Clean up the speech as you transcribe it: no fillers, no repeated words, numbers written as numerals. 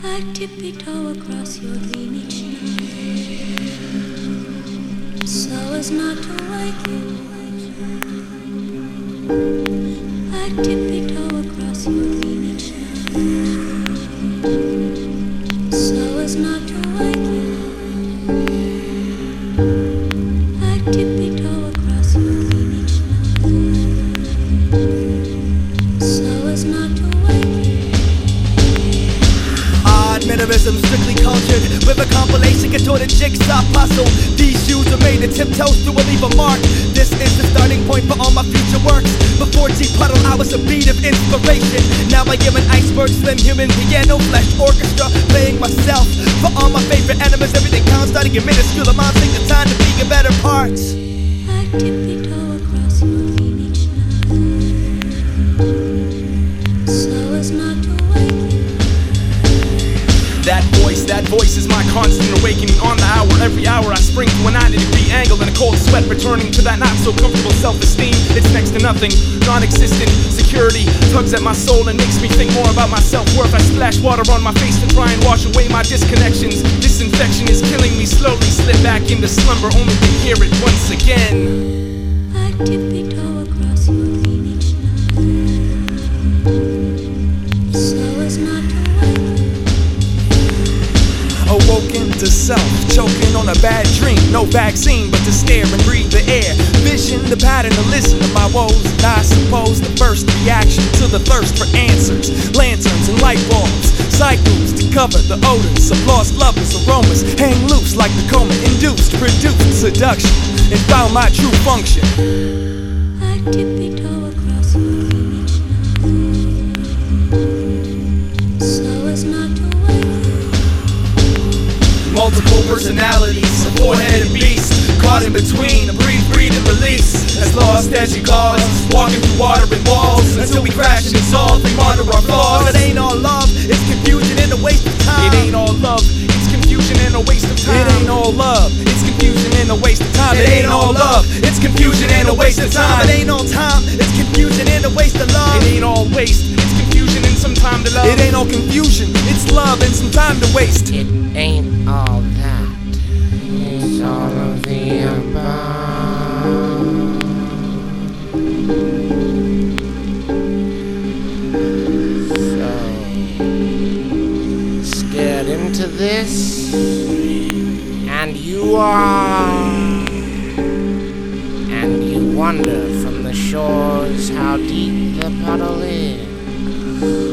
I tippy-toe across your dream each night, so as not to wake you. I tippy-toe across your dream each night, so as not to wake you. I tippy-toe across your dream each night, so as not to wake you. Mannerism strictly cultured with a compilation contorted jigsaw puzzle. These shoes are made to tiptoe through and leave a mark. This is the starting point for all my future works. Before G-Puddle I was a beat of inspiration. Now I am an iceberg, slim human piano flesh orchestra playing myself. For all my favorite enemies, everything counts. Starting in minuscule amounts, take the time to be your better parts. I tippy-toe across your dream each night, so as not to wake you. That voice is my constant awakening on the hour. Every hour I spring to a 90-degree angle in a cold sweat, returning to that not-so-comfortable self-esteem. It's next to nothing, non-existent. Security tugs at my soul and makes me think more about my self-worth. I splash water on my face to try and wash away my disconnections. This infection is killing me, slowly slip back into slumber, only to hear it once again. I tippy-toe across your dream each night, so as not to wake you. Awoken to self, choking on a bad dream. No vaccine but to stare and breathe the air. Vision, the pattern to listen to my woes. And I suppose the first reaction to the thirst for answers. Lanterns and light bulbs, cycles to cover the odors of lost lovers. Aromas hang loose like the coma induced. Produced seduction and found my true function. I tippy-toe across your dream each night, so as not to wake you. Multiple personalities, a four-headed beast, caught in between, a breathe and release. As lost as you cause, walking through water and walls, until we crash and dissolve, we monitor our flaws. It ain't all love, it's confusion and a waste of time. It ain't all love, it's confusion and a waste of time. It ain't all love, it's confusion and a waste of time. It ain't all love, it's confusion and a waste of time. It ain't all time, it's confusion and a waste of love. It ain't all waste, it's confusion and some time to love. It ain't all confusion, it's love and some time to waste. It ain't all that, it's all of the above. So, let's get into this, and you are, and you wonder from the shores how deep the puddle is.